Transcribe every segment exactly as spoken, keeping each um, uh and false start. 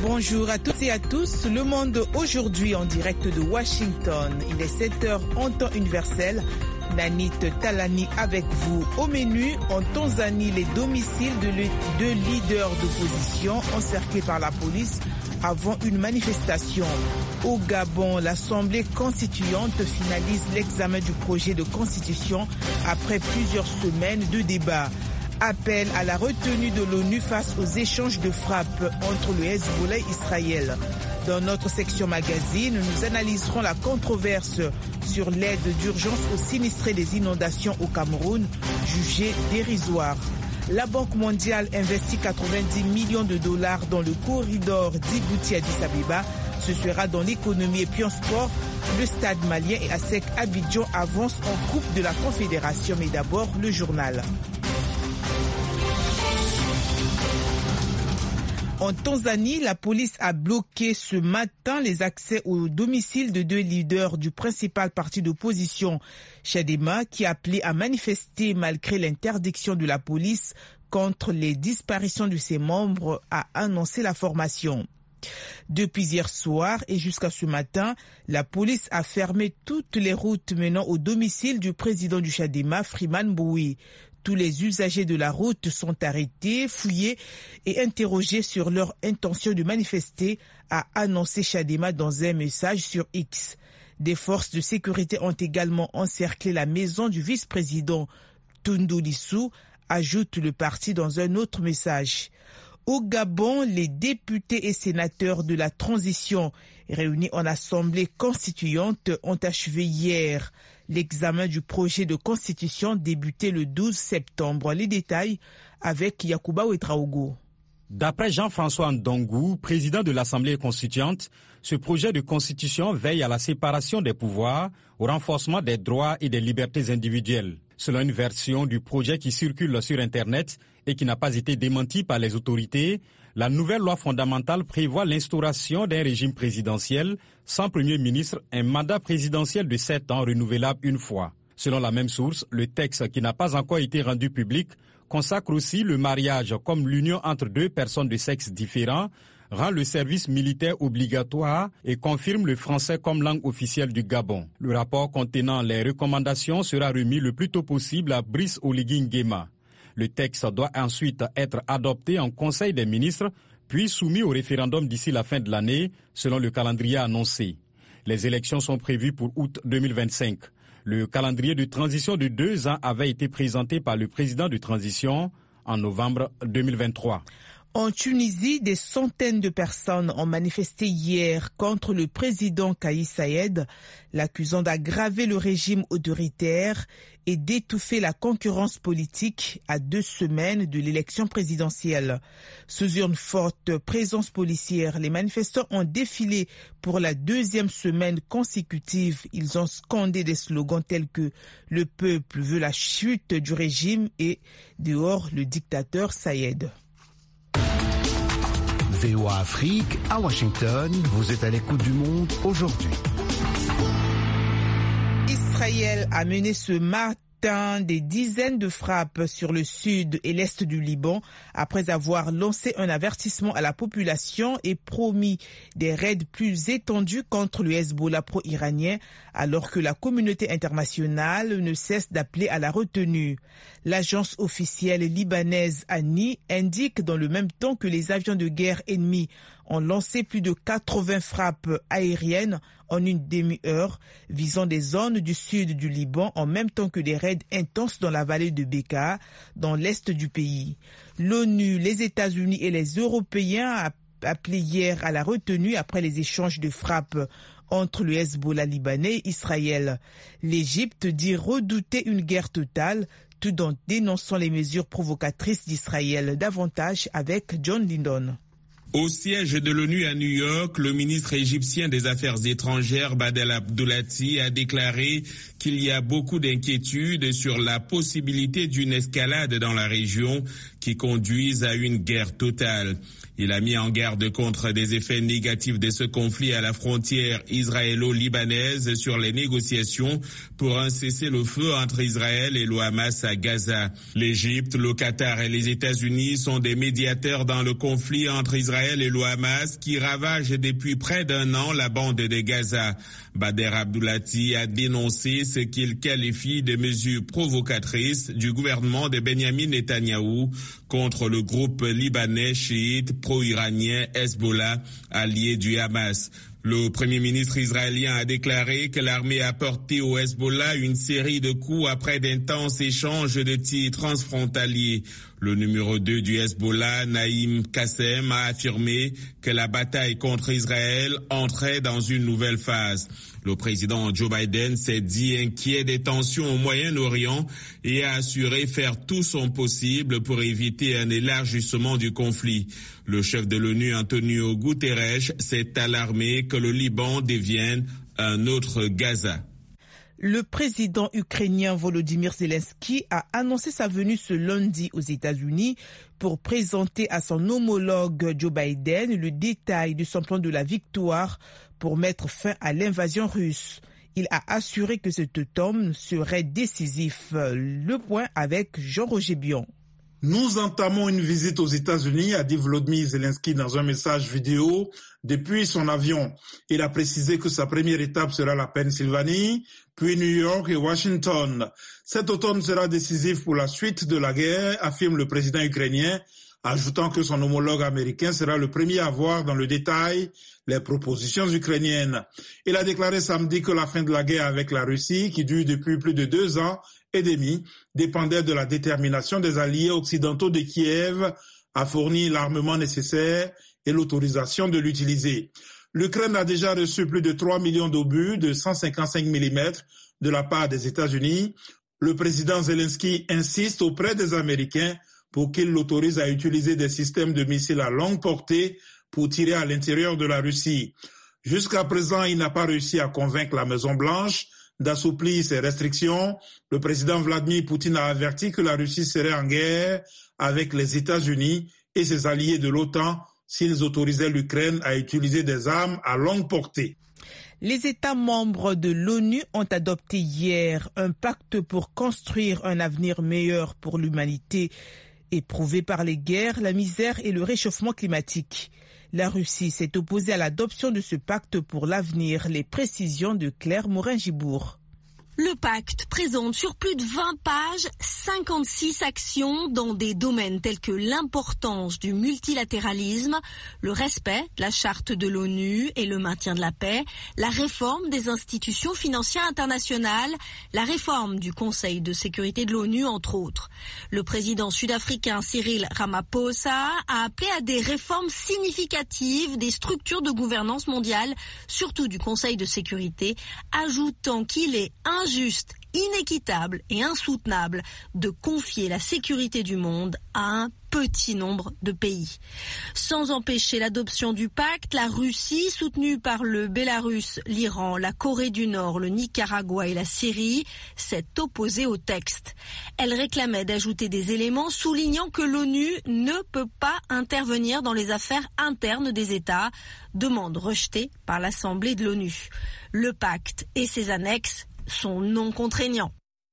Bonjour à toutes et à tous. Le Monde aujourd'hui en direct de Washington. Il est sept heures en temps universel. Nanit Talani avec vous. Au menu, en Tanzanie, les domiciles de, le, de leaders d'opposition encerclés par la police avant une manifestation. Au Gabon, l'Assemblée constituante finalise l'examen du projet de constitution après plusieurs semaines de débats. Appel à la retenue de l'ONU face aux échanges de frappes entre le Hezbollah et Israël. Dans notre section magazine, nous analyserons la controverse sur l'aide d'urgence aux sinistrés des inondations au Cameroun, jugée dérisoire. La Banque mondiale investit quatre-vingt-dix millions de dollars dans le corridor Djibouti-Addis Abeba. Ce sera dans l'économie et puis en sport. Le Stade malien et A S E C Abidjan avancent en Coupe de la Confédération. Mais d'abord, le journal. En Tanzanie, la police a bloqué ce matin les accès au domicile de deux leaders du principal parti d'opposition, Chadema, qui appelait à manifester malgré l'interdiction de la police contre les disparitions de ses membres, a annoncé la formation. Depuis hier soir et jusqu'à ce matin, la police a fermé toutes les routes menant au domicile du président du Chadema, Freeman Mbowe. Tous les usagers de la route sont arrêtés, fouillés et interrogés sur leur intention de manifester, a annoncé Chadema dans un message sur X. Des forces de sécurité ont également encerclé la maison du vice-président Tundu Lissu, ajoute le parti dans un autre message. Au Gabon, les députés et sénateurs de la transition réunis en assemblée constituante ont achevé hier l'examen du projet de constitution débuté le douze septembre. Les détails avec Yacouba Ouetraogo. D'après Jean-François Ndongou, président de l'Assemblée constituante, ce projet de constitution veille à la séparation des pouvoirs, au renforcement des droits et des libertés individuelles. Selon une version du projet qui circule sur Internet et qui n'a pas été démentie par les autorités, la nouvelle loi fondamentale prévoit l'instauration d'un régime présidentiel sans Premier ministre, un mandat présidentiel de sept ans renouvelable une fois. Selon la même source, le texte qui n'a pas encore été rendu public consacre aussi le mariage comme l'union entre deux personnes de sexe différents, rend le service militaire obligatoire et confirme le français comme langue officielle du Gabon. Le rapport contenant les recommandations sera remis le plus tôt possible à Brice Oligui Nguema. Le texte doit ensuite être adopté en Conseil des ministres, puis soumis au référendum d'ici la fin de l'année, selon le calendrier annoncé. Les élections sont prévues pour août deux mille vingt-cinq. Le calendrier de transition de deux ans avait été présenté par le président de transition en novembre deux mille vingt-trois. En Tunisie, des centaines de personnes ont manifesté hier contre le président Kais Saied, l'accusant d'aggraver le régime autoritaire et d'étouffer la concurrence politique à deux semaines de l'élection présidentielle. Sous une forte présence policière, les manifestants ont défilé pour la deuxième semaine consécutive. Ils ont scandé des slogans tels que « Le peuple veut la chute du régime » et « Dehors le dictateur Saied ». V O A Afrique, à Washington, vous êtes à l'écoute du monde aujourd'hui. Israël a mené ce matin des dizaines de frappes sur le sud et l'est du Liban après avoir lancé un avertissement à la population et promis des raids plus étendus contre le Hezbollah pro-iranien alors que la communauté internationale ne cesse d'appeler à la retenue. L'agence officielle libanaise A N I indique dans le même temps que les avions de guerre ennemis ont lancé plus de quatre-vingts frappes aériennes en une demi-heure, visant des zones du sud du Liban en même temps que des raids intenses dans la vallée de Bekaa, dans l'est du pays. L'ONU, les États-Unis et les Européens ont appelé hier à la retenue après les échanges de frappes entre le Hezbollah libanais et Israël. L'Égypte dit redouter une guerre totale, tout en dénonçant les mesures provocatrices d'Israël. Davantage avec John Lindon. Au siège de l'ONU à New York, le ministre égyptien des Affaires étrangères Badel Abdoulati a déclaré qu'il y a beaucoup d'inquiétudes sur la possibilité d'une escalade dans la région qui conduise à une guerre totale. Il a mis en garde contre des effets négatifs de ce conflit à la frontière israélo-libanaise sur les négociations pour un cessez-le-feu entre Israël et le Hamas à Gaza. L'Égypte, le Qatar et les États-Unis sont des médiateurs dans le conflit entre Israël et le Hamas qui ravage depuis près d'un an la bande de Gaza. Bader Abdoulati a dénoncé ce qu'il qualifie de mesures provocatrices du gouvernement de Benyamin Netanyahou contre le groupe libanais chiite pro-iranien Hezbollah, allié du Hamas. Le premier ministre israélien a déclaré que l'armée a porté au Hezbollah une série de coups après d'intenses échanges de tirs transfrontaliers. Le numéro deux du Hezbollah, Naïm Qassem, a affirmé que la bataille contre Israël entrait dans une nouvelle phase. Le président Joe Biden s'est dit inquiet des tensions au Moyen-Orient et a assuré faire tout son possible pour éviter un élargissement du conflit. Le chef de l'ONU, Antonio Guterres, s'est alarmé que le Liban devienne un autre Gaza. Le président ukrainien Volodymyr Zelensky a annoncé sa venue ce lundi aux États-Unis pour présenter à son homologue Joe Biden le détail de son plan de la victoire pour mettre fin à l'invasion russe. Il a assuré que cet automne serait décisif. Le point avec Jean-Roger Bion. Nous entamons une visite aux États-Unis, a dit Volodymyr Zelensky dans un message vidéo depuis son avion. Il a précisé que sa première étape sera la Pennsylvanie, puis New York et Washington. Cet automne sera décisif pour la suite de la guerre, affirme le président ukrainien, ajoutant que son homologue américain sera le premier à voir dans le détail les propositions ukrainiennes. Il a déclaré samedi que la fin de la guerre avec la Russie, qui dure depuis plus de deux ans et demi, dépendait de la détermination des alliés occidentaux de Kiev à fournir l'armement nécessaire et l'autorisation de l'utiliser. L'Ukraine a déjà reçu plus de trois millions d'obus de cent cinquante-cinq millimètres de la part des États-Unis. Le président Zelensky insiste auprès des Américains pour qu'ils l'autorisent à utiliser des systèmes de missiles à longue portée pour tirer à l'intérieur de la Russie. Jusqu'à présent, il n'a pas réussi à convaincre la Maison-Blanche d'assouplir ses restrictions. Le président Vladimir Poutine a averti que la Russie serait en guerre avec les États-Unis et ses alliés de l'OTAN s'ils autorisaient l'Ukraine à utiliser des armes à longue portée. Les États membres de l'ONU ont adopté hier un pacte pour construire un avenir meilleur pour l'humanité éprouvée par les guerres, la misère et le réchauffement climatique. La Russie s'est opposée à l'adoption de ce pacte pour l'avenir. Les précisions de Claire Morin-Gibourg. Le pacte présente sur plus de vingt pages cinquante-six actions dans des domaines tels que l'importance du multilatéralisme, le respect de la charte de l'ONU et le maintien de la paix, la réforme des institutions financières internationales, la réforme du Conseil de sécurité de l'ONU, entre autres. Le président sud-africain Cyril Ramaphosa a appelé à des réformes significatives des structures de gouvernance mondiale, surtout du Conseil de sécurité, ajoutant qu'il est injuste Injuste, inéquitable et insoutenable de confier la sécurité du monde à un petit nombre de pays. Sans empêcher l'adoption du pacte, la Russie, soutenue par le Bélarus, l'Iran, la Corée du Nord, le Nicaragua et la Syrie, s'est opposée au texte. Elle réclamait d'ajouter des éléments soulignant que l'ONU ne peut pas intervenir dans les affaires internes des États, demande rejetée par l'Assemblée de l'ONU. Le pacte et ses annexes sont non contraignants.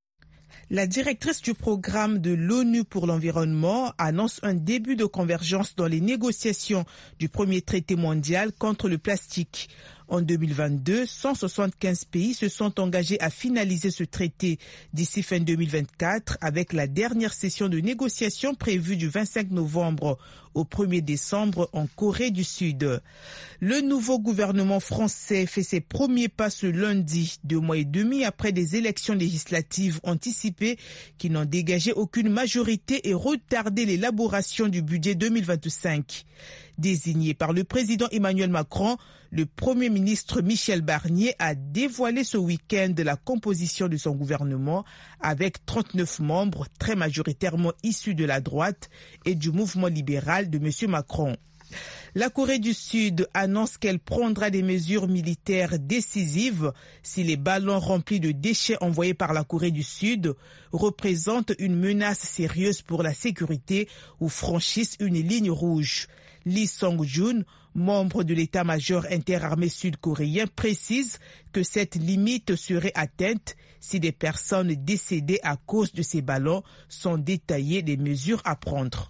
La directrice du programme de l'ONU pour l'environnement annonce un début de convergence dans les négociations du premier traité mondial contre le plastique. En deux mille vingt-deux, cent soixante-quinze pays se sont engagés à finaliser ce traité d'ici fin deux mille vingt-quatre avec la dernière session de négociation prévue du vingt-cinq novembre au premier décembre en Corée du Sud. Le nouveau gouvernement français fait ses premiers pas ce lundi, deux mois et demi après des élections législatives anticipées qui n'ont dégagé aucune majorité et retardé l'élaboration du budget deux mille vingt-cinq. Désigné par le président Emmanuel Macron, le Premier ministre Michel Barnier a dévoilé ce week-end la composition de son gouvernement avec trente-neuf membres très majoritairement issus de la droite et du mouvement libéral de M. Macron. La Corée du Sud annonce qu'elle prendra des mesures militaires décisives si les ballons remplis de déchets envoyés par la Corée du Sud représentent une menace sérieuse pour la sécurité ou franchissent une ligne rouge. Lee Song-jun, membre de l'état-major interarmé sud-coréen, précise que cette limite serait atteinte si des personnes décédées à cause de ces ballons sont détaillées des mesures à prendre.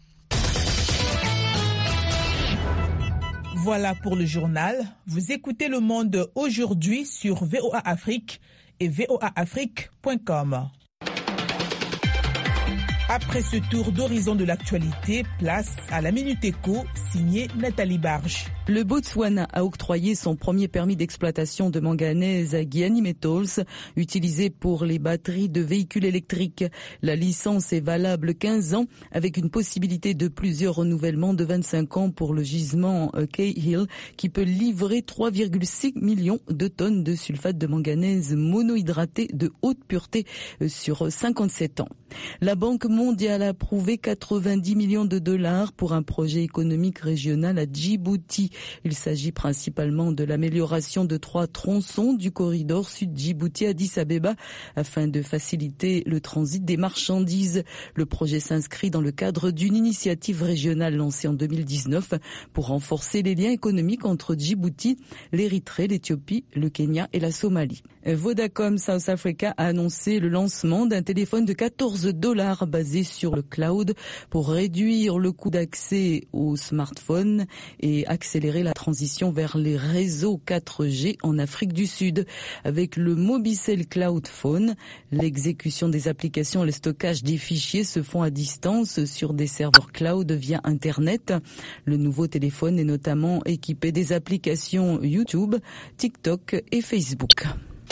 Voilà pour le journal. Vous écoutez Le Monde aujourd'hui sur V O A Afrique et V O A Afrique point com. Après ce tour d'horizon de l'actualité, place à la Minute Éco, signée Nathalie Barge. Le Botswana a octroyé son premier permis d'exploitation de manganèse à Guiani Metals, utilisé pour les batteries de véhicules électriques. La licence est valable quinze ans, avec une possibilité de plusieurs renouvellements de vingt-cinq ans pour le gisement Cahill, qui peut livrer trois virgule six millions de tonnes de sulfate de manganèse monohydraté de haute pureté sur cinquante-sept ans. La Banque mondiale a approuvé quatre-vingt-dix millions de dollars pour un projet économique régional à Djibouti. Il s'agit principalement de l'amélioration de trois tronçons du corridor sud-Djibouti-Addis Abeba afin de faciliter le transit des marchandises. Le projet s'inscrit dans le cadre d'une initiative régionale lancée en deux mille dix-neuf pour renforcer les liens économiques entre Djibouti, l'Érythrée, l'Éthiopie, le Kenya et la Somalie. Vodacom South Africa a annoncé le lancement d'un téléphone de quatorze dollars basé sur le cloud pour réduire le coût d'accès aux smartphones et accélérer la transition vers les réseaux quatre G en Afrique du Sud. Avec le Mobicel Cloud Phone, l'exécution des applications et le stockage des fichiers se font à distance sur des serveurs cloud via Internet. Le nouveau téléphone est notamment équipé des applications YouTube, TikTok et Facebook.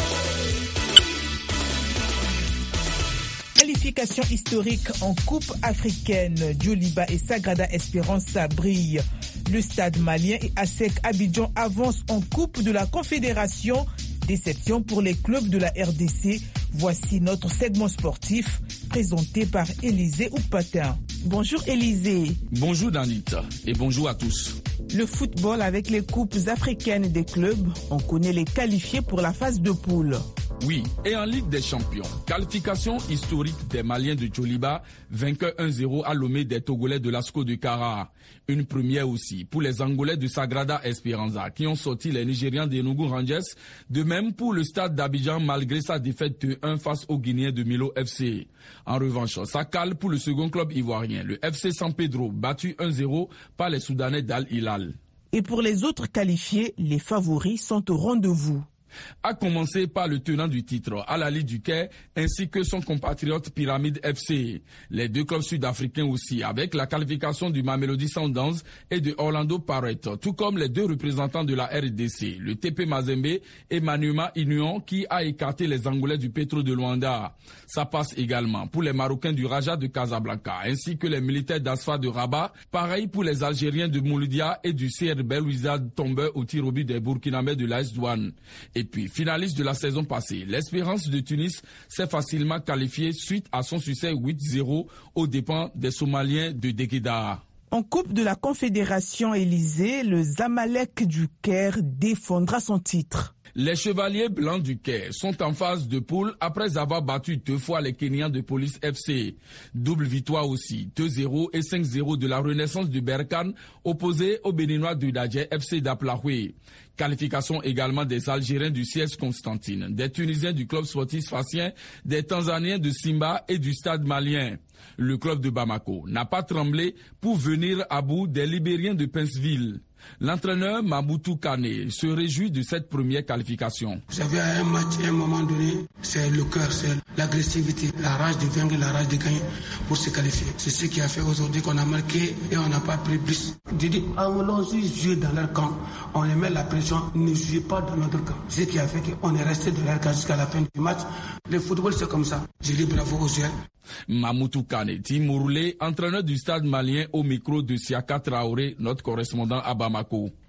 Qualification historique en Coupe africaine. Djoliba et Sagrada Esperança brillent. Le Stade malien et A S E C Abidjan avancent en Coupe de la Confédération. Déception pour les clubs de la R D C. Voici notre segment sportif présenté par Élisée Oukpatin. Bonjour Élisée. Bonjour Danita et bonjour à tous. Le football avec les coupes africaines des clubs, on connaît les qualifiés pour la phase de poule. Oui, et en Ligue des Champions, qualification historique des Maliens de Djoliba, vainqueur un zéro à Lomé des Togolais de l'Asco de Kara. Une première aussi pour les Angolais de Sagrada Esperança qui ont sorti les Nigérians d'Enugu Rangers. De même pour le Stade d'Abidjan malgré sa défaite de un face aux Guinéens de Milo F C. En revanche, ça cale pour le second club ivoirien, le F C San Pedro, battu un zéro par les Soudanais d'Al Hilal. Et pour les autres qualifiés, les favoris sont au rendez-vous. À commencer par le tenant du titre, Al Ahly du Caire, ainsi que son compatriote Pyramide F C. Les deux clubs sud-africains aussi, avec la qualification du Mamelodi Sundowns et de Orlando Pirates, tout comme les deux représentants de la R D C, le T P Mazembe et Maniema Union, qui a écarté les Angolais du Petro de Luanda. Ça passe également pour les Marocains du Raja de Casablanca, ainsi que les militaires d'Asfa de Rabat, pareil pour les Algériens de Mouloudia et du C R Belouizdad tombeur au tir au but des Burkinabés de l'A S Douane. Et puis, finaliste de la saison passée, l'Espérance de Tunis s'est facilement qualifiée suite à son succès huit zéro aux dépens des Somaliens de Degueda. En Coupe de la Confédération Élysée, le Zamalek du Caire défendra son titre. Les Chevaliers Blancs du Caire sont en phase de poule après avoir battu deux fois les Kenyans de Police F C. Double victoire aussi, deux zéro et cinq zéro de la Renaissance du Berkane opposé aux Béninois du Dadje F C d'Aplaoué. Qualification également des Algériens du C S Constantine, des Tunisiens du club sportif Sfaxien, des Tanzaniens de Simba et du Stade malien. Le club de Bamako n'a pas tremblé pour venir à bout des Libériens de Pinceville. L'entraîneur Maboutou Kane se réjouit de cette première qualification. J'avais un match à un moment donné, c'est le cœur, c'est l'agressivité, la rage de vaincre, la rage de gagner pour se qualifier. C'est ce qui a fait aujourd'hui qu'on a marqué et on n'a pas pris plus. Je dis, allons-y jouer dans leur camp. On les met la pression, ne jouez pas dans notre camp. Ce qui a fait qu'on est resté dans leur camp jusqu'à la fin du match. Le football, c'est comme ça. Je dis bravo aux joueurs. Mamoutou Kane, Timourlé, entraîneur du Stade malien au micro de Siaka Traoré, notre correspondant à Bamako.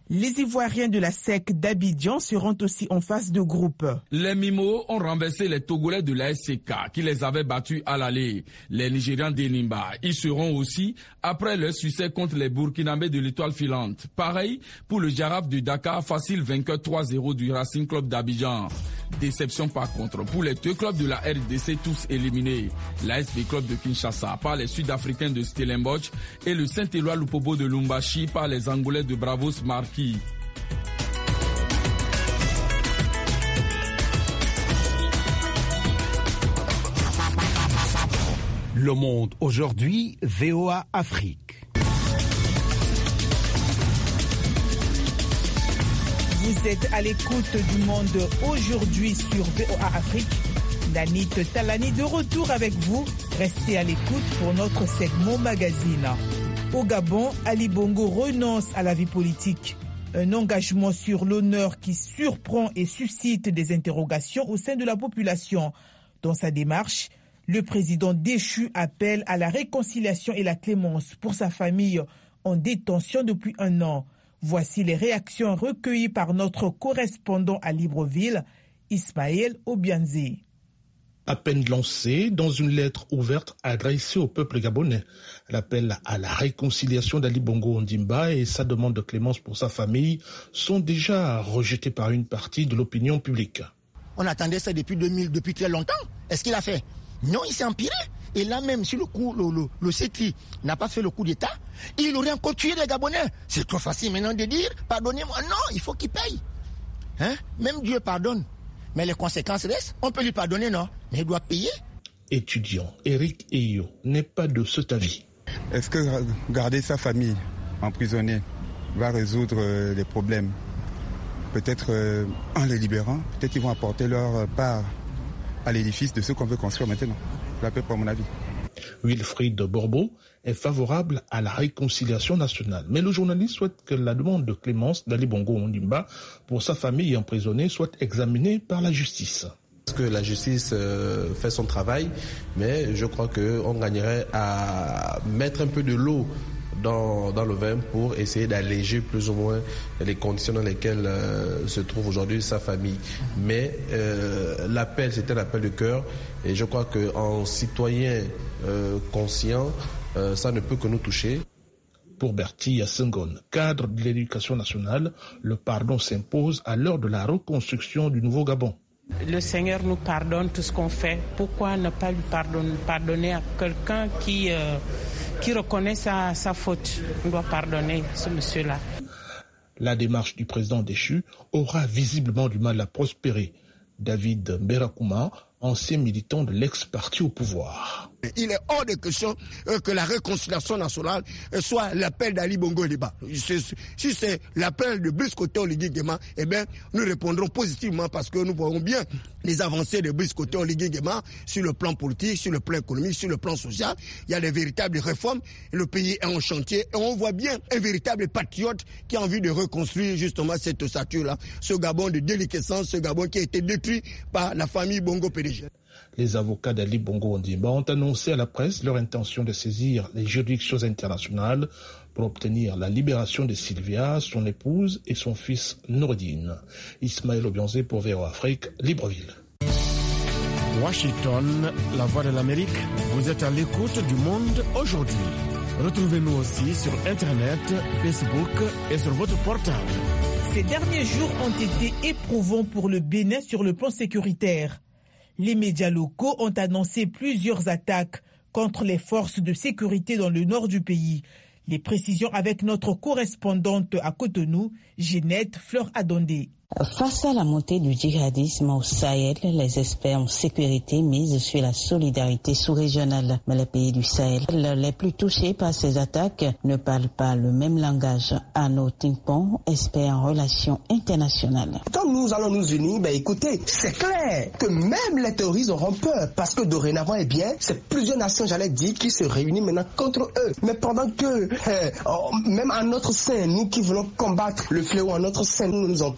Les Ivoiriens de la S E C d'Abidjan seront aussi en phase de groupe. Les Mimos ont renversé les Togolais de la S C K qui les avaient battus à l'aller. Les Nigérians d'Enimba y seront aussi après leur succès contre les Burkinabés de l'Étoile filante. Pareil pour le Jaraaf de Dakar, facile vainqueur trois zéro du Racing Club d'Abidjan. Déception par contre pour les deux clubs de la R D C tous éliminés. L'A S B Club de Kinshasa par les Sud-Africains de Stellenbosch et le Saint-Éloi Lupobo de Lumbashi par les Angolais de Bravos Marquis. Le Monde aujourd'hui, V O A Afrique. Vous êtes à l'écoute du Monde aujourd'hui sur V O A Afrique. Danit Talani de retour avec vous. Restez à l'écoute pour notre segment magazine. Au Gabon, Ali Bongo renonce à la vie politique. Un engagement sur l'honneur qui surprend et suscite des interrogations au sein de la population. Dans sa démarche, le président déchu appelle à la réconciliation et la clémence pour sa famille en détention depuis un an. Voici les réactions recueillies par notre correspondant à Libreville, Ismaël Obianze. À peine lancé dans une lettre ouverte adressée au peuple gabonais, l'appel à la réconciliation d'Ali Bongo Ondimba et sa demande de clémence pour sa famille sont déjà rejetés par une partie de l'opinion publique. On attendait ça depuis deux mille, depuis très longtemps. Est-ce qu'il a fait? Non, il s'est empiré. Et là même, si le coup, le, le, le C T I n'a pas fait le coup d'État, il aurait encore tué les Gabonais. C'est trop facile maintenant de dire, pardonnez-moi. Non, il faut qu'il paye. Hein? Même Dieu pardonne. Mais les conséquences restent. On peut lui pardonner, non? Mais il doit payer. Étudiant Eric Eyo n'est pas de cet avis. Est-ce que garder sa famille emprisonnée va résoudre les problèmes? Peut-être euh, en les libérant, peut-être qu'ils vont apporter leur part à l'édifice de ce qu'on veut construire maintenant. C'est à peu près mon avis. Wilfried Borbo est favorable à la réconciliation nationale. Mais le journaliste souhaite que la demande de clémence d'Ali Bongo Ondimba pour sa famille emprisonnée soit examinée par la justice. Parce que la justice euh, fait son travail, mais je crois qu'on gagnerait à mettre un peu de l'eau dans, dans le vin pour essayer d'alléger plus ou moins les conditions dans lesquelles euh, se trouve aujourd'hui sa famille. Mais euh, l'appel, c'était un appel de cœur et je crois qu'en citoyen euh, conscient, euh, ça ne peut que nous toucher. Pour Bertie Senghone, cadre de l'éducation nationale, le pardon s'impose à l'heure de la reconstruction du nouveau Gabon. Le Seigneur nous pardonne tout ce qu'on fait. Pourquoi ne pas lui pardonner, pardonner à quelqu'un qui, euh, qui reconnaît sa, sa faute? On doit pardonner ce monsieur-là. La démarche du président déchu aura visiblement du mal à prospérer. David Mberakouma, ancien militant de l'ex-parti au pouvoir. Il est hors de question que la réconciliation nationale soit l'appel d'Ali Bongo Ondimba. Si c'est l'appel de Brice Côté Oligui Nguema, eh bien, nous répondrons positivement parce que nous voyons bien les avancées de Brice Côté Oligui Nguema sur le plan politique, sur le plan économique, sur le plan social. Il y a des véritables réformes. Le pays est en chantier et on voit bien un véritable patriote qui a envie de reconstruire justement cette statue-là. Ce Gabon de déliquescence, ce Gabon qui a été détruit par la famille Bongo P D G. Les avocats d'Ali Bongo Ondimba ont annoncé à la presse leur intention de saisir les juridictions internationales pour obtenir la libération de Sylvia, son épouse et son fils Noureddine. Ismaël Obianze pour V O A Afrique, Libreville. Washington, la voix de l'Amérique, vous êtes à l'écoute du Monde aujourd'hui. Retrouvez-nous aussi sur Internet, Facebook et sur votre portable. Ces derniers jours ont été éprouvants pour le Bénin sur le plan sécuritaire. Les médias locaux ont annoncé plusieurs attaques contre les forces de sécurité dans le nord du pays. Les précisions avec notre correspondante à Cotonou, Ginette Fleur-Adondé. Face à la montée du djihadisme au Sahel, les experts en sécurité misent sur la solidarité sous-régionale. Mais les pays du Sahel, les plus touchés par ces attaques, ne parlent pas le même langage. Arnaud Timpon, expert en relations internationales. Quand nous allons nous unir, ben écoutez, c'est clair que même les terroristes auront peur parce que dorénavant, eh bien, c'est plusieurs nations, j'allais dire, qui se réunissent maintenant contre eux. Mais pendant que, euh, même en notre sein, nous qui voulons combattre le fléau en notre sein, nous ne nous entendons pas.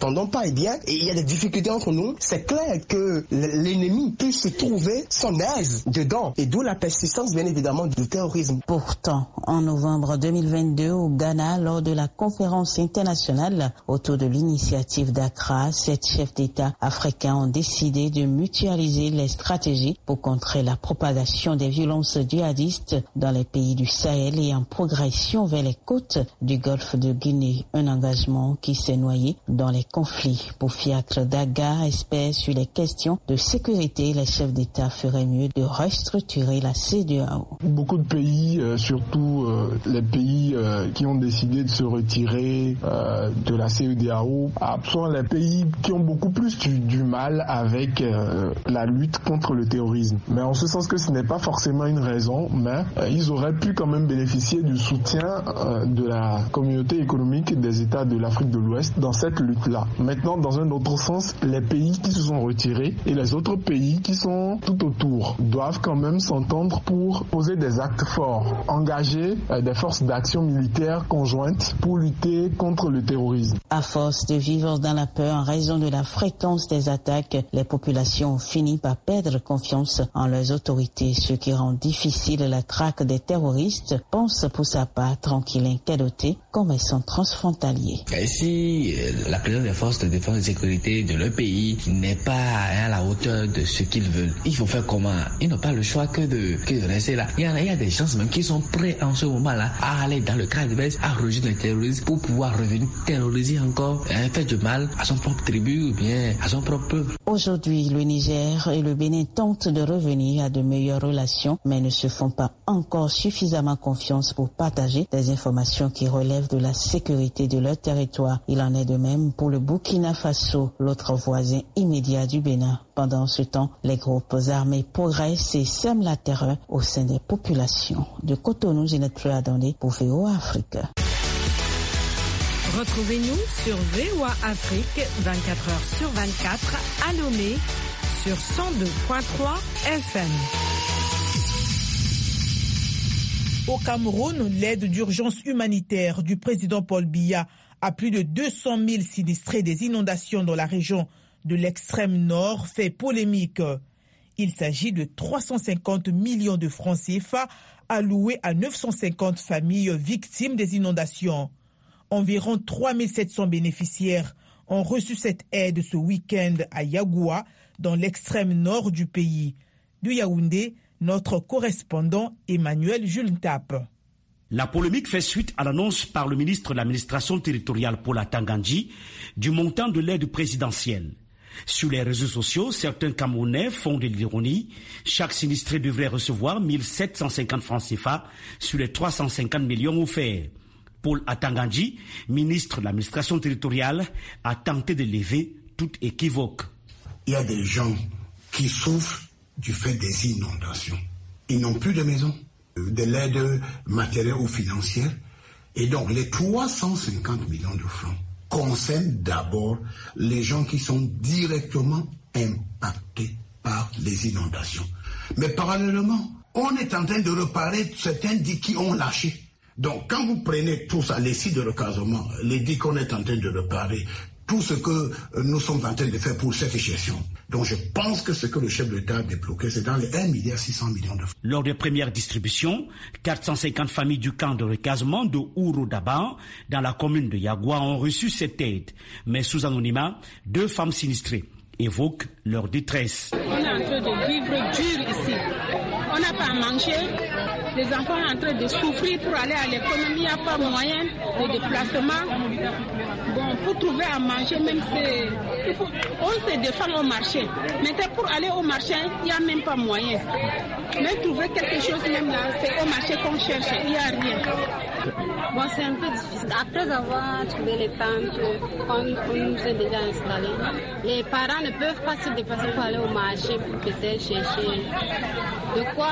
est bien et il y a des difficultés entre nous, c'est clair que l'ennemi peut se trouver son aise dedans et d'où la persistance bien évidemment du terrorisme. Pourtant, en novembre deux mille vingt-deux au Ghana, lors de la conférence internationale autour de l'initiative d'Accra, sept chefs d'État africains ont décidé de mutualiser les stratégies pour contrer la propagation des violences djihadistes dans les pays du Sahel et en progression vers les côtes du golfe de Guinée. Un engagement qui s'est noyé dans les conflits. Pour Fiacre Daga, espère sur les questions de sécurité, les chefs d'État feraient mieux de restructurer la C E D E A O. Beaucoup de pays, euh, surtout euh, les pays euh, qui ont décidé de se retirer euh, de la C E D E A O, sont les pays qui ont beaucoup plus du, du mal avec euh, la lutte contre le terrorisme. Mais en ce sens que ce n'est pas forcément une raison, mais euh, ils auraient pu quand même bénéficier du soutien euh, de la communauté économique des États de l'Afrique de l'Ouest dans cette lutte-là. Maintenant, dans un autre sens, les pays qui se sont retirés et les autres pays qui sont tout autour doivent quand même s'entendre pour poser des actes forts, engager euh, des forces d'action militaires conjointes pour lutter contre le terrorisme. À force de vivre dans la peur en raison de la fréquence des attaques, les populations ont fini par perdre confiance en leurs autorités, ce qui rend difficile la traque des terroristes, pense pour sa part Tranquillin Kedoté, commerçant transfrontalier. Et si la présence des forces de défense et de sécurité de leur pays n'est pas à la hauteur de ce qu'ils veulent, il faut faire comment? Ils n'ont pas le choix que de, que de rester là. Il y en a, il y a des gens même qui sont prêts en ce moment-là à aller dans le cadre de base, à rejoindre les terroristes pour pouvoir revenir terroriser encore, hein, faire du mal à son propre tribu ou bien à son propre peuple. Aujourd'hui, le Niger et le Bénin tentent de revenir à de meilleures relations, mais ne se font pas encore suffisamment confiance pour partager des informations qui relèvent de la sécurité de leur territoire. Il en est de même pour le Burkina Faso, l'autre voisin immédiat du Bénin. Pendant ce temps, les groupes armés progressent et sèment la terreur au sein des populations. De Cotonou, Ginette Fleur-Adandé pour V O A Afrique. Retrouvez-nous sur V O A Afrique vingt-quatre heures sur vingt-quatre à Lomé sur cent deux virgule trois F M. Au Cameroun, l'aide d'urgence humanitaire du président Paul Biya à plus de deux cent mille sinistrés des inondations dans la région de l'extrême nord fait polémique. Il s'agit de trois cent cinquante millions de francs C F A alloués à neuf cent cinquante familles victimes des inondations. Environ trois mille sept cents bénéficiaires ont reçu cette aide ce week-end à Yagoua, dans l'extrême nord du pays. Du Yaoundé, notre correspondant Emmanuel Julntap. La polémique fait suite à l'annonce par le ministre de l'administration territoriale Paul Atangandji du montant de l'aide présidentielle. Sur les réseaux sociaux, certains Camerounais font de l'ironie. Chaque sinistré devrait recevoir mille sept cent cinquante francs C F A sur les trois cent cinquante millions offerts. Paul Atangandji, ministre de l'administration territoriale, a tenté de lever toute équivoque. Il y a des gens qui souffrent du fait des inondations. Ils n'ont plus de maison, de l'aide matérielle ou financière. Et donc, les trois cent cinquante millions de francs concernent d'abord les gens qui sont directement impactés par les inondations. Mais parallèlement, on est en train de reparer certains dits qui ont lâché. Donc, quand vous prenez tout ça, les sites de recasement, les dits qu'on est en train de réparer, tout ce que nous sommes en train de faire pour cette gestion. Donc, je pense que ce que le chef de l'État a débloqué, c'est dans les un milliard six cents millions de francs. Lors des premières distributions, quatre cent cinquante familles du camp de recasement de Ouro-Daban, dans la commune de Yagoua, ont reçu cette aide. Mais sous anonymat, deux femmes sinistrées évoquent leur détresse. On est en train de vivre dur ici. On n'a pas à manger. Les enfants sont en train de souffrir pour aller à l'école. Il n'y a pas moyen de déplacement. Bon, pour trouver à manger, même c'est... Il faut... On se défend au marché. Maintenant, pour aller au marché, il n'y a même pas moyen. Même trouver quelque chose, même là, c'est au marché qu'on cherche. Il n'y a rien. Bon, c'est un peu difficile. Après avoir trouvé les tentes, on, on nous est déjà installés. Les parents ne peuvent pas se déplacer pour aller au marché pour peut-être chercher de quoi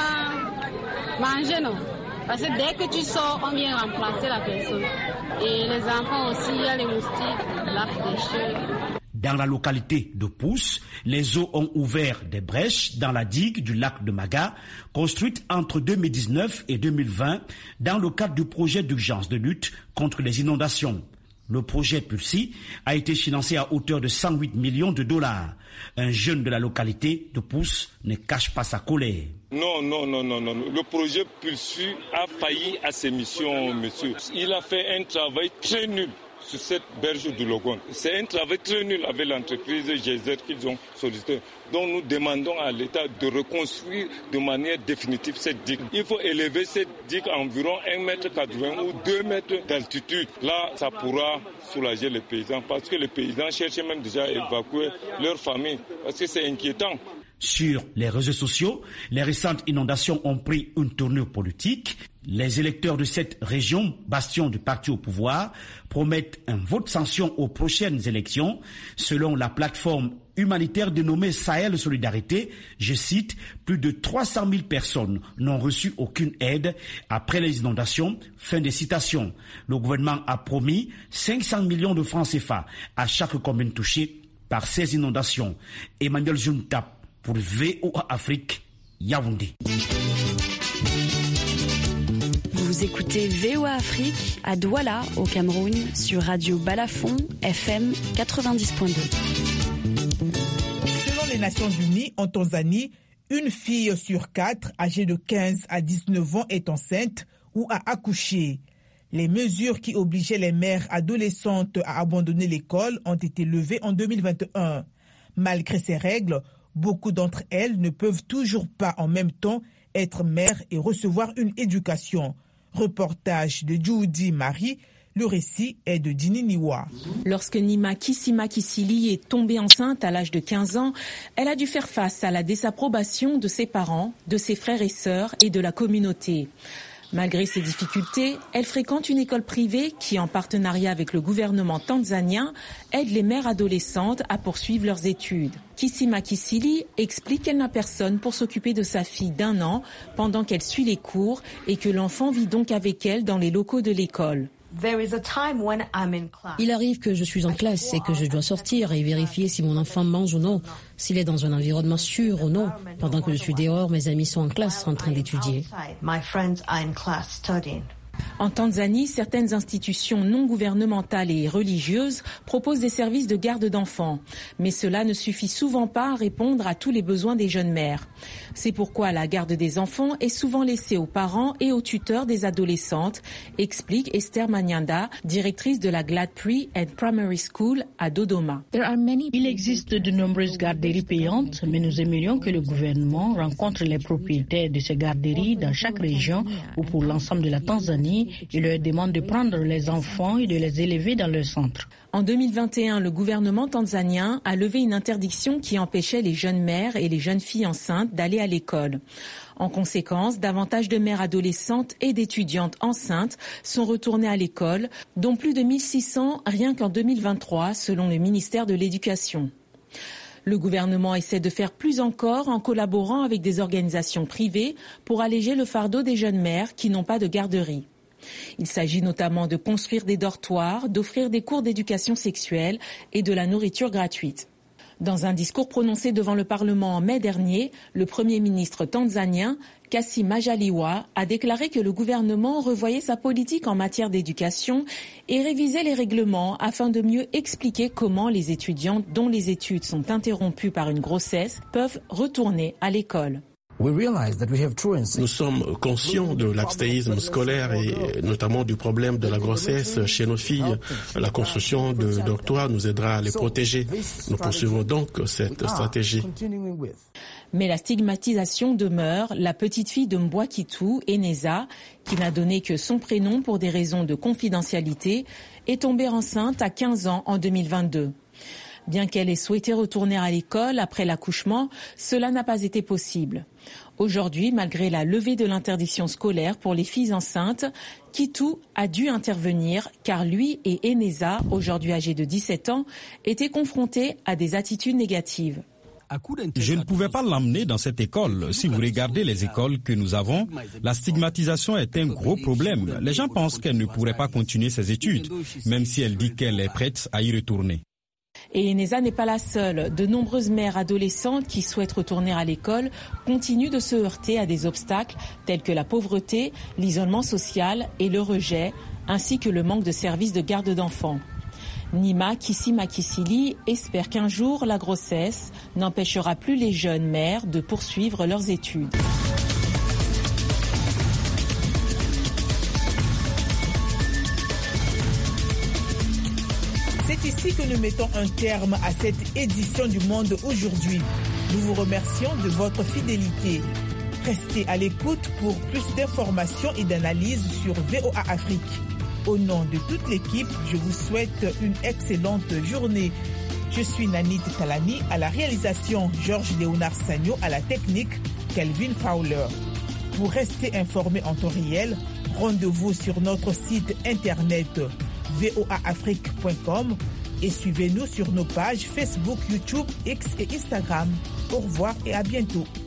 manger, non. Parce que dès que tu sors, on vient remplacer la personne. Et les enfants aussi, il y a les moustiques, la fraîcheur. Dans la localité de Pousse, les eaux ont ouvert des brèches dans la digue du lac de Maga, construite entre deux mille dix-neuf et deux mille vingt dans le cadre du projet d'urgence de lutte contre les inondations. Le projet Pulsi a été financé à hauteur de cent huit millions de dollars. Un jeune de la localité de Pousse ne cache pas sa colère. Non, non, non, non, non. Le projet Pulsi a failli à ses missions, monsieur. Il a fait un travail très nul sur cette berge du Logon. C'est un travail très nul avec l'entreprise G Z qu'ils ont sollicité. Donc nous demandons à l'État de reconstruire de manière définitive cette digue. Il faut élever cette digue à environ un mètre quatre-vingts ou deux mètres d'altitude. Là, ça pourra soulager les paysans parce que les paysans cherchent même déjà à évacuer leur famille parce que c'est inquiétant. Sur les réseaux sociaux, les récentes inondations ont pris une tournure politique. Les électeurs de cette région, bastion du parti au pouvoir, promettent un vote sanction aux prochaines élections. Selon la plateforme humanitaire dénommée Sahel Solidarité, je cite, plus de trois cent mille personnes n'ont reçu aucune aide après les inondations. Fin de citation. Le gouvernement a promis cinq cents millions de francs C F A à chaque commune touchée par ces inondations. Emmanuel Junta pour V O A Afrique, Yaoundé. Vous écoutez V O A Afrique à Douala, au Cameroun, sur Radio Balafon, F M quatre-vingt-dix point deux. Selon les Nations Unies, en Tanzanie, une fille sur quatre âgée de quinze à dix-neuf ans est enceinte ou a accouché. Les mesures qui obligeaient les mères adolescentes à abandonner l'école ont été levées en deux mille vingt et un. Malgré ces règles, beaucoup d'entre elles ne peuvent toujours pas en même temps être mères et recevoir une éducation. Reportage de Judy Marie, le récit est de Dini Niwa. Lorsque Nima Kissima Kissili est tombée enceinte à l'âge de quinze ans, elle a dû faire face à la désapprobation de ses parents, de ses frères et sœurs et de la communauté. Malgré ces difficultés, elle fréquente une école privée qui, en partenariat avec le gouvernement tanzanien, aide les mères adolescentes à poursuivre leurs études. Kissima Kissili explique qu'elle n'a personne pour s'occuper de sa fille d'un an pendant qu'elle suit les cours et que l'enfant vit donc avec elle dans les locaux de l'école. Il arrive que je suis en classe et que je dois sortir et vérifier si mon enfant mange ou non, s'il est dans un environnement sûr ou non. Pendant que je suis dehors, mes amis sont en classe en train d'étudier. En Tanzanie, certaines institutions non gouvernementales et religieuses proposent des services de garde d'enfants. Mais cela ne suffit souvent pas à répondre à tous les besoins des jeunes mères. C'est pourquoi la garde des enfants est souvent laissée aux parents et aux tuteurs des adolescentes, explique Esther Manyanda, directrice de la Glad Pre and Primary School à Dodoma. Il existe de nombreuses garderies payantes, mais nous aimerions que le gouvernement rencontre les propriétaires de ces garderies dans chaque région ou pour l'ensemble de la Tanzanie et leur demande de prendre les enfants et de les élever dans leur centre. En deux mille vingt et un, le gouvernement tanzanien a levé une interdiction qui empêchait les jeunes mères et les jeunes filles enceintes d'aller à l'école. En conséquence, davantage de mères adolescentes et d'étudiantes enceintes sont retournées à l'école, dont plus de mille six cents rien qu'en deux mille vingt-trois, selon le ministère de l'Éducation. Le gouvernement essaie de faire plus encore en collaborant avec des organisations privées pour alléger le fardeau des jeunes mères qui n'ont pas de garderie. Il s'agit notamment de construire des dortoirs, d'offrir des cours d'éducation sexuelle et de la nourriture gratuite. Dans un discours prononcé devant le Parlement en mai dernier, le Premier ministre tanzanien, Kassim Majaliwa, a déclaré que le gouvernement revoyait sa politique en matière d'éducation et révisait les règlements afin de mieux expliquer comment les étudiantes dont les études sont interrompues par une grossesse peuvent retourner à l'école. Nous sommes conscients de l'abstéisme scolaire et notamment du problème de la grossesse chez nos filles. La construction de dortoirs nous aidera à les protéger. Nous poursuivons donc cette stratégie. Mais la stigmatisation demeure. La petite fille de Mbwakitu, Eneza, qui n'a donné que son prénom pour des raisons de confidentialité, est tombée enceinte à quinze ans en deux mille vingt-deux. Bien qu'elle ait souhaité retourner à l'école après l'accouchement, cela n'a pas été possible. Aujourd'hui, malgré la levée de l'interdiction scolaire pour les filles enceintes, Kitu a dû intervenir car lui et Eneza, aujourd'hui âgés de dix-sept ans, étaient confrontés à des attitudes négatives. Je ne pouvais pas l'emmener dans cette école. Si vous regardez les écoles que nous avons, la stigmatisation est un gros problème. Les gens pensent qu'elle ne pourrait pas continuer ses études, même si elle dit qu'elle est prête à y retourner. Et Eneza n'est pas la seule. De nombreuses mères adolescentes qui souhaitent retourner à l'école continuent de se heurter à des obstacles tels que la pauvreté, l'isolement social et le rejet, ainsi que le manque de services de garde d'enfants. Nima Kisimakisili espère qu'un jour la grossesse n'empêchera plus les jeunes mères de poursuivre leurs études. C'est ici que nous mettons un terme à cette édition du Monde aujourd'hui. Nous vous remercions de votre fidélité. Restez à l'écoute pour plus d'informations et d'analyses sur V O A Afrique. Au nom de toute l'équipe, je vous souhaite une excellente journée. Je suis Nanit Talani à la réalisation, Georges Léonard Sagno à la technique, Kelvin Fowler. Pour rester informé en temps réel, rendez-vous sur notre site internet v o a afrique point com et suivez-nous sur nos pages Facebook, YouTube, X et Instagram. Au revoir et à bientôt.